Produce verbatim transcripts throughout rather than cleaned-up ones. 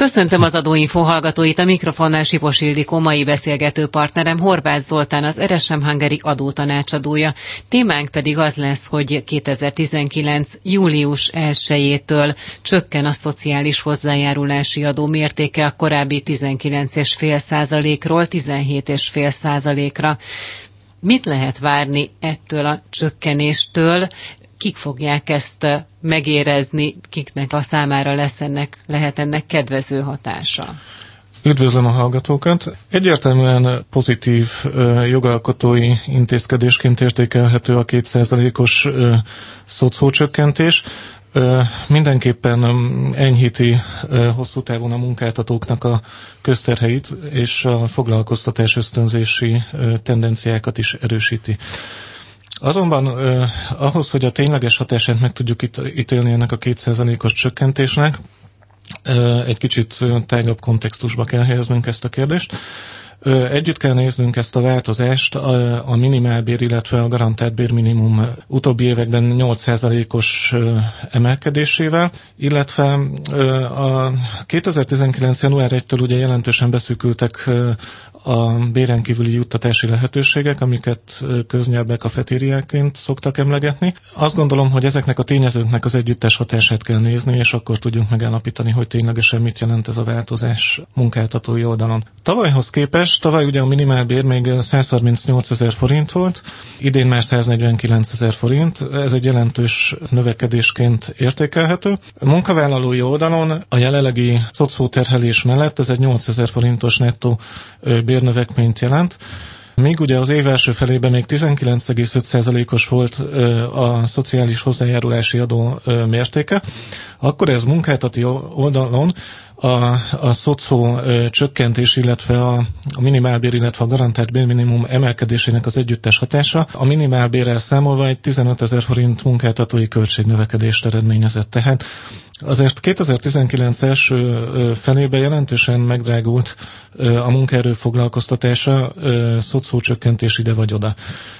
Köszöntöm az Adóinfo hallgatóit, a mikrofonnál Sipos Ildikó, mai beszélgető partnerem Horváth Zoltán, az er es em Hungary adótanácsadója. Témánk pedig az lesz, hogy kétezer-tizenkilenc. július elsejétől csökken a szociális hozzájárulási adó mértéke a korábbi tizenkilenc egész öt százalékról tizenhét egész öt százalékra. Mit lehet várni ettől a csökkenéstől? Kik fogják ezt megérezni, kiknek a számára lesz ennek, lehet ennek kedvező hatása? Üdvözlöm a hallgatókat! Egyértelműen pozitív ö, jogalkotói intézkedésként értékelhető a két százalékos szocócsökkentés. Ö, mindenképpen enyhíti ö, hosszú távon a munkáltatóknak a közterheit, és a foglalkoztatás ösztönzési ö, tendenciákat is erősíti. Azonban eh, ahhoz, hogy a tényleges hatását meg tudjuk itt, ítélni ennek a két százalékos csökkentésnek, eh, egy kicsit tágabb kontextusba kell helyeznünk ezt a kérdést. Eh, együtt kell néznünk ezt a változást a, a minimálbér, illetve a garantált bérminimum utóbbi években nyolc százalékos eh, emelkedésével, illetve eh, a kétezer-tizenkilenc. január elsejétől ugye jelentősen beszűkültek eh, a béren kívüli juttatási lehetőségek, amiket köznyelvek a fetériáként szoktak emlegetni. Azt gondolom, hogy ezeknek a tényezőknek az együttes hatását kell nézni, és akkor tudjuk megállapítani, hogy ténylegesen mit jelent ez a változás munkáltatói oldalon. Tavalyhoz képest, tavaly ugye a minimálbér még száz harmincnyolc ezer forint volt, idén már száz negyvenkilenc ezer forint, ez egy jelentős növekedésként értékelhető. A munkavállalói oldalon a jelenlegi szocóterhelés mellett ez egy nyolcezer forintos nettó bérnövekményt jelent, míg ugye az év első felében még tizenkilenc egész öt százalékos volt a szociális hozzájárulási adó mértéke, akkor ez munkáltatói oldalon a, a szocó csökkentés, illetve a, a minimálbér, illetve a garantált bérminimum emelkedésének az együttes hatása a minimálbérrel számolva egy tizenöt ezer forint munkáltatói költségnövekedést eredményezett. Tehát azért kétezer-tizenkilenc első felében jelentősen megdrágult a munkaerő foglalkoztatása, szocócsökkentés ide vagy oda.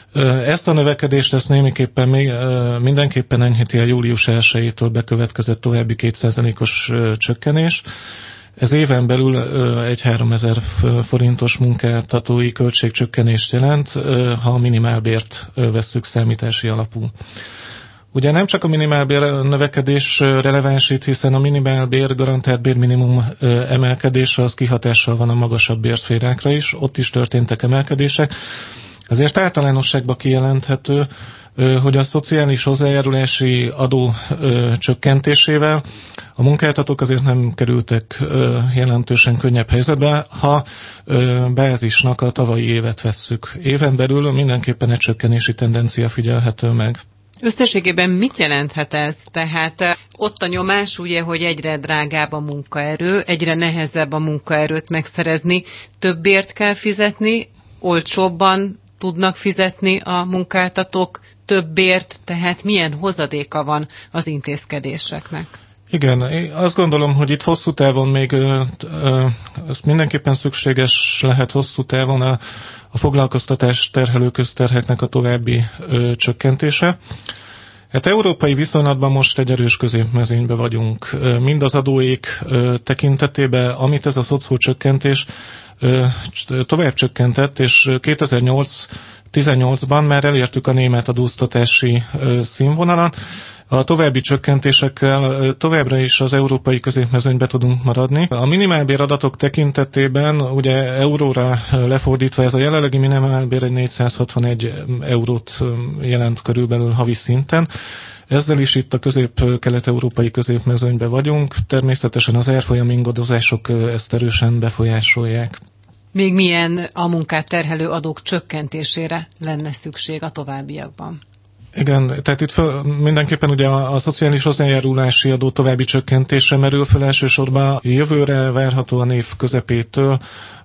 Ezt a növekedést ezt némiképpen még mindenképpen enyhíti a július elsejétől bekövetkezett további két százalékos csökkenés. Ez éven belül egy háromezer forintos munkáltatói költségcsökkenést jelent, ha a minimálbért vesszük számítási alapú. Ugye nem csak a minimálbér növekedés releváns itt, hiszen a minimálbér garantált bérminimum emelkedése az kihatással van a magasabb bérszférákra is, ott is történtek emelkedések. Ezért általánosságban kijelenthető, hogy a szociális hozzájárulási adó csökkentésével a munkáltatók azért nem kerültek jelentősen könnyebb helyzetbe, ha bázisnak a tavalyi évet vesszük. Éven belül mindenképpen egy csökkenési tendencia figyelhető meg. Összességében mit jelenthet ez? Tehát ott a nyomás, ugye, hogy egyre drágább a munkaerő, egyre nehezebb a munkaerőt megszerezni, többért kell fizetni, olcsóbban tudnak fizetni a munkáltatók többért, tehát milyen hozadéka van az intézkedéseknek? Igen, én azt gondolom, hogy itt hosszú távon még ö, ö, ez mindenképpen szükséges lehet hosszú távon a, a foglalkoztatás terhelő közterheknek a további ö, csökkentése. Hát európai viszonylatban most egy erős középmezőnyben vagyunk. Mind az adóék ö, tekintetében, amit ez a szocócsökkentés ö, tovább csökkentett, és kétezer-tizennyolcban már elértük a német adóztatási ö, színvonalat. A további csökkentésekkel továbbra is az európai középmezőnybe tudunk maradni. A minimálbér adatok tekintetében ugye euróra lefordítva ez a jelenlegi minimálbér egy négyszázhatvanegy eurót jelent körülbelül havi szinten. Ezzel is itt a közép-kelet-európai középmezőnybe vagyunk. Természetesen az árfolyam ingadozások ezt erősen befolyásolják. Még milyen a munkát terhelő adók csökkentésére lenne szükség a továbbiakban? Igen, tehát itt föl, mindenképpen ugye a, a szociális hozzájárulási adó további csökkentése merül föl elsősorban jövőre várhatóan év közepétől,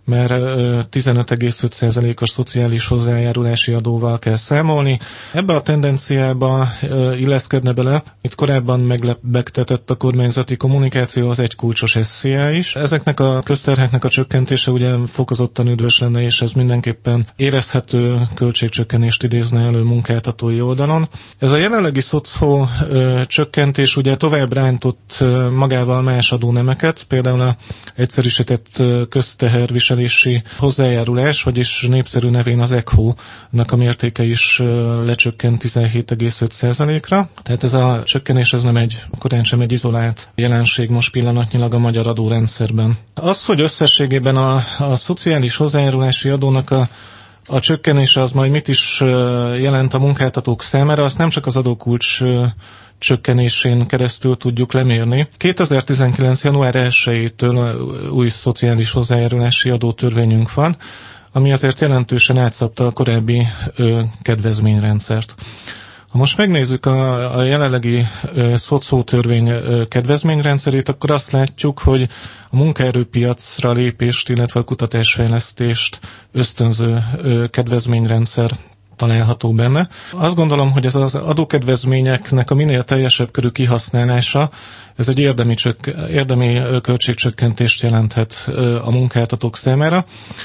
mert tizenöt egész öt százalékos szociális hozzájárulási adóval kell számolni. Ebbe a tendenciába illeszkedne bele, itt korábban meglebegtetett a kormányzati kommunikáció, az egy kulcsos es zé á is. Ezeknek a közterheknek a csökkentése ugye fokozottan üdvös lenne, és ez mindenképpen érezhető költségcsökkenést idézne elő munkáltatói oldalon. Ez a jelenlegi szocó csökkentés ugye tovább rántott magával más adónemeket, például a egyszerűsített közteherviselési hozzájárulás, vagyis népszerű nevén az e cé há-nak a mértéke is lecsökkent tizenhét egész öt százalékra. Tehát ez a csökkenés ez nem egy, korán sem egy izolált jelenség most pillanatnyilag a magyar adórendszerben. Az, hogy összességében a, a szociális hozzájárulási adónak a A csökkenése az majd mit is jelent a munkáltatók számára, azt nem csak az adókulcs csökkenésén keresztül tudjuk lemérni. kétezer-tizenkilenc. január elsejétől új szociális hozzájárulási adótörvényünk van, ami azért jelentősen átszabta a korábbi ö, kedvezményrendszert. Ha most megnézzük a, a jelenlegi ö, szocótörvény ö, kedvezményrendszerét, akkor azt látjuk, hogy a munkaerőpiacra lépést, illetve a kutatásfejlesztést ösztönző ö, kedvezményrendszer található benne. Azt gondolom, hogy ez az adókedvezményeknek a minél teljesebb körű kihasználása, ez egy érdemi, csök, érdemi költségcsökkentést jelenthet a munkáltatók számára.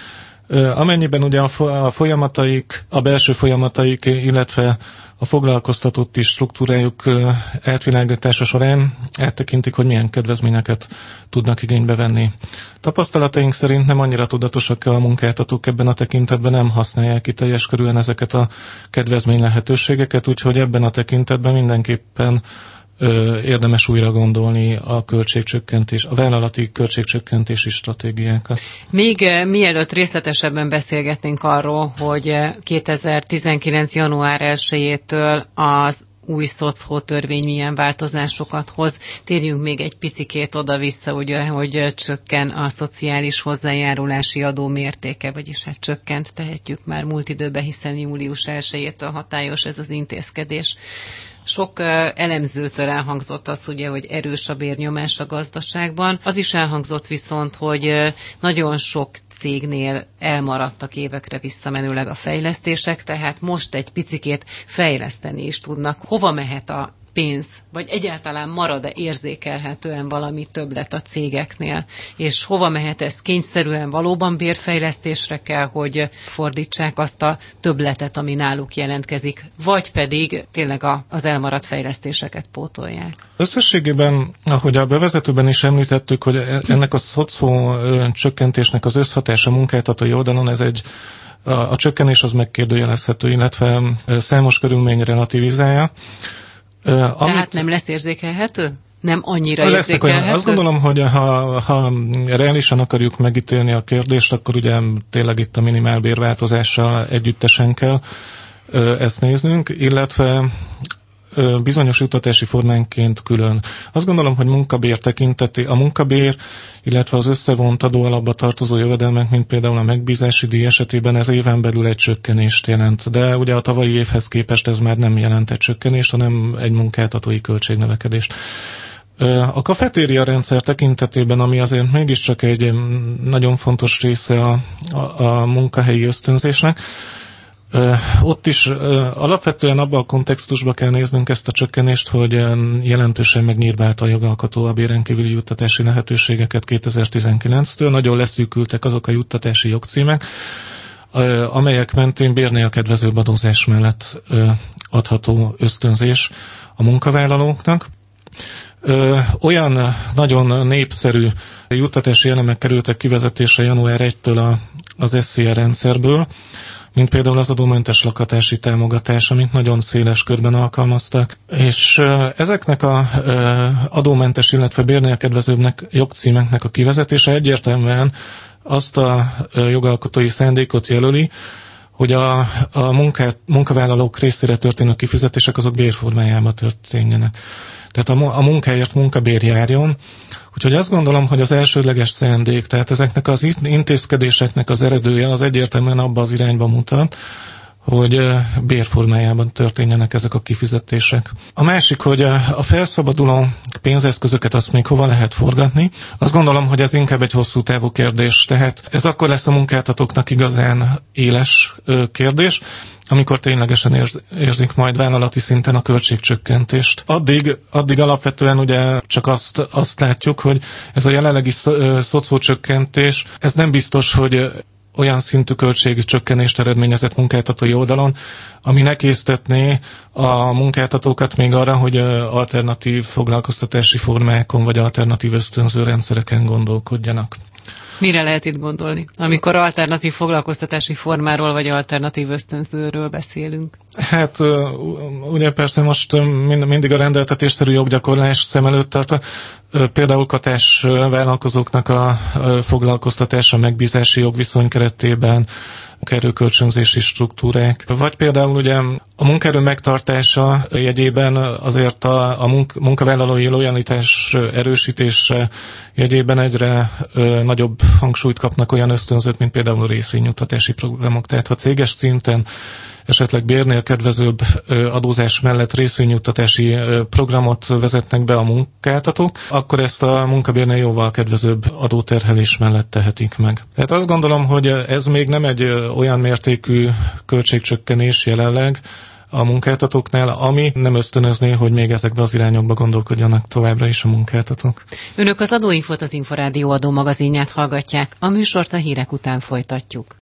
Amennyiben ugye a folyamataik, a belső folyamataik, illetve a foglalkoztatott is struktúrájuk átvilágítása során áttekintik, hogy milyen kedvezményeket tudnak igénybe venni. Tapasztalataink szerint nem annyira tudatosak a munkáltatók ebben a tekintetben, nem használják ki teljes körülön ezeket a kedvezmény lehetőségeket, úgyhogy ebben a tekintetben mindenképpen ö, érdemes újra gondolni a költségcsökkentés, a vállalati költségcsökkentési stratégiákat. Még mielőtt részletesebben beszélgetnénk arról, hogy kétezer-tizenkilenc. január elsejétől az új szocó törvény milyen változásokat hoz. Térjünk még egy picikét oda-vissza, ugye, hogy csökken a szociális hozzájárulási adó mértéke, vagyis hát csökkent, tehetjük már múlt időben, hiszen július elsejétől hatályos ez az intézkedés. Sok elemzőtől elhangzott az, ugye, hogy erős a bérnyomás a gazdaságban. Az is elhangzott viszont, hogy nagyon sok cégnél elmaradtak évekre visszamenőleg a fejlesztések, tehát most egy picikét fejleszteni is tudnak. Hova mehet a pénz, vagy egyáltalán marad-e érzékelhetően valami többlet a cégeknél, és hova mehet ez kényszerűen valóban bérfejlesztésre kell, hogy fordítsák azt a többletet, ami náluk jelentkezik, vagy pedig tényleg a, az elmaradt fejlesztéseket pótolják. Összességében, ahogy a bevezetőben is említettük, hogy ennek a szocó csökkentésnek az összhatása munkáltatói oldalon, ez egy a, a csökkenés az megkérdőjelezhető, illetve számos körülmény relativizálja. Tehát amit nem lesz érzékelhető? Nem annyira érzékelhető? Azt gondolom, hogy ha, ha reálisan akarjuk megítélni a kérdést, akkor ugye tényleg itt a minimálbérváltozással együttesen kell ezt néznünk, illetve bizonyos juttatási formánként külön. Azt gondolom, hogy munkabér tekinteti, a munkabér, illetve az összevont adóalapba tartozó jövedelmek, mint például a megbízási díj esetében ez éven belül egy csökkenést jelent. De ugye a tavalyi évhez képest ez már nem jelent egy csökkenést, hanem egy munkáltatói költségnövekedést. A kafetéria rendszer tekintetében, ami azért mégiscsak egy nagyon fontos része a, a, a munkahelyi ösztönzésnek, Uh, ott is uh, alapvetően abban a kontextusban kell néznünk ezt a csökkenést, hogy um, jelentősen megnyírbálta a jogalkotó a béren kívüli juttatási lehetőségeket kétezer-tizenkilenctől. Nagyon leszűkültek azok a juttatási jogcímek, uh, amelyek mentén bérnél kedvezőbb adózás mellett uh, adható ösztönzés a munkavállalóknak. Ö, olyan nagyon népszerű juttatási elemek kerültek kivezetésre január elsejétől a, az es zé er rendszerből, mint például az adómentes lakhatási támogatás, amit nagyon széles körben alkalmaztak. És uh, ezeknek a uh, adómentes, illetve bérnél kedvezőbbnek jogcímeknek a kivezetése egyértelműen azt a uh, jogalkotói szándékot jelöli, hogy a, a munkát, munkavállalók részére történő kifizetések azok bérformájában történjenek. Tehát a, a munkáért munkabér járjon. Úgyhogy azt gondolom, hogy az elsődleges szándék, tehát ezeknek az intézkedéseknek az eredője az egyértelműen abba az irányba mutat, hogy bérformájában történjenek ezek a kifizetések. A másik, hogy a felszabaduló pénzeszközöket azt még hova lehet forgatni. Azt gondolom, hogy ez inkább egy hosszú távú kérdés. Tehát ez akkor lesz a munkáltatóknak igazán éles kérdés, amikor ténylegesen érz, érzik majd vállalati szinten a költségcsökkentést. Addig, addig alapvetően ugye csak azt, azt látjuk, hogy ez a jelenlegi szocócsökkentés, ez nem biztos, hogy olyan szintű költségcsökkenést eredményezett munkáltatói oldalon, ami ne késztetné a munkáltatókat még arra, hogy alternatív foglalkoztatási formákon vagy alternatív ösztönző rendszereken gondolkodjanak. Mire lehet itt gondolni, amikor alternatív foglalkoztatási formáról vagy alternatív ösztönzőről beszélünk? Hát ugye persze most mindig a rendeltetésszerű joggyakorlás szem előtt tartva, például katás vállalkozóknak a foglalkoztatása megbízási jogviszony keretében, munkaerőkölcsönzési struktúrák, vagy például ugye a munkaerő megtartása jegyében azért a, a munk, munkavállalói lojalitás erősítése jegyében egyre ö, nagyobb hangsúlyt kapnak olyan ösztönzők, mint például a részvényjuttatási programok. Tehát ha céges szinten esetleg bérnél kedvezőbb adózás mellett részvényjuttatási programot vezetnek be a munkáltatók, akkor ezt a munkabérnél jóval kedvezőbb adóterhelés mellett tehetik meg. Tehát azt gondolom, hogy ez még nem egy olyan mértékű költségcsökkenés jelenleg a munkáltatóknál, ami nem ösztönözné, hogy még ezekbe az irányokba gondolkodjanak továbbra is a munkáltatók. Önök az Adóinfót, az Inforádió adómagazinját hallgatják, a műsort a hírek után folytatjuk.